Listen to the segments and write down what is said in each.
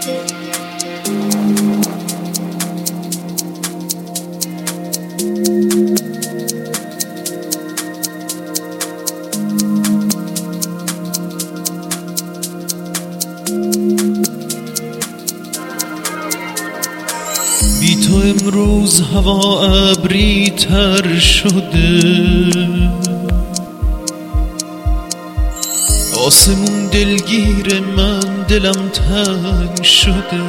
بی تو امروز هوا ابری تر شده، آسمون دلگیر من، دلم تنگ شده.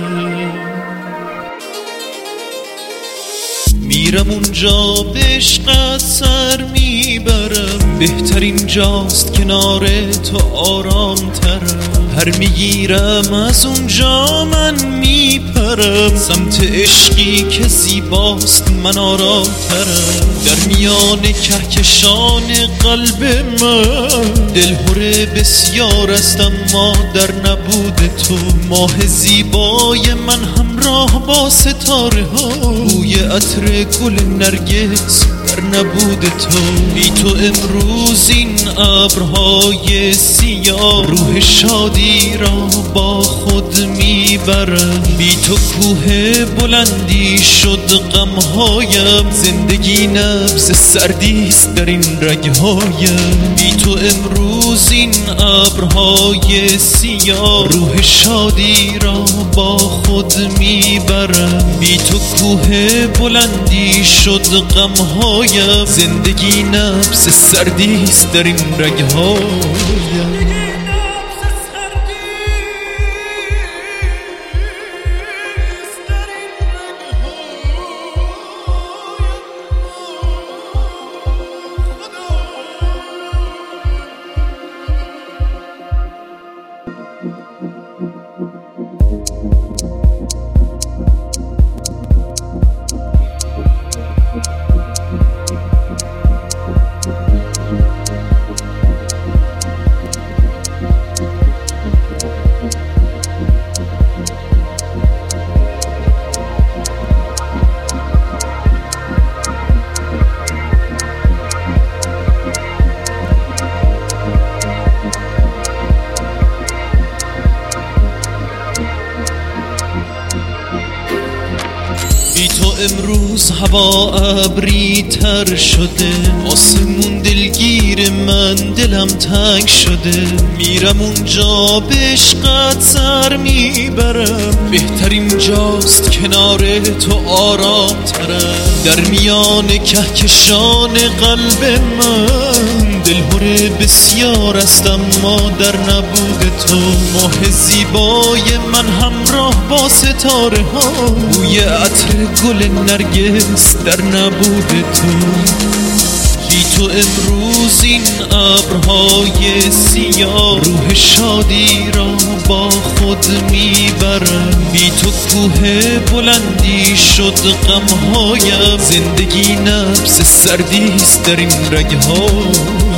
میرم اونجا به عشقت سر میبرم، بهترین جاست کنار تو آرام ترم. پر میگیرم از اونجا من میپرم، سمت عشقی که زیباست من آرام ترم. در میان کهکشان قلب من دلهره بسیار است، اما در نبود تو ماه زیبای من همراه با ستاره ها، بوی عطر گل نرگس در نبود تو. بی تو امروز این ابرهای سیاه روح شادی را با خود میبرم. بی تو کوه بلندی شد غمهایم، زندگی نبض سردیست در این رگهایم. بی تو امروز این ابرهای سیاه روح شادی را با خود میبرم. بی تو کوه بلندی شد غمهایم، زندگی نبض سردیست در این رگهایم. بی تو امروز هوا ابری تر شده، آسمون دلگیر من، دلم تنگ شده. میرم اونجا به عشقت سر میبرم، بهترین جاست کنار تو آرام ترم. در میان کهکشان قلب من دلهره بسیار است، اما در نبود تو ماه زیبای من همراه با ستاره ها، بوی عطر گل نرگس در نبود تو. بی تو امروز این ابرهای سیاه روح شادی را با خود میبرم. بی تو کوه بلندی شد غمهایم، زندگی نبض سردیست در این رگهایم.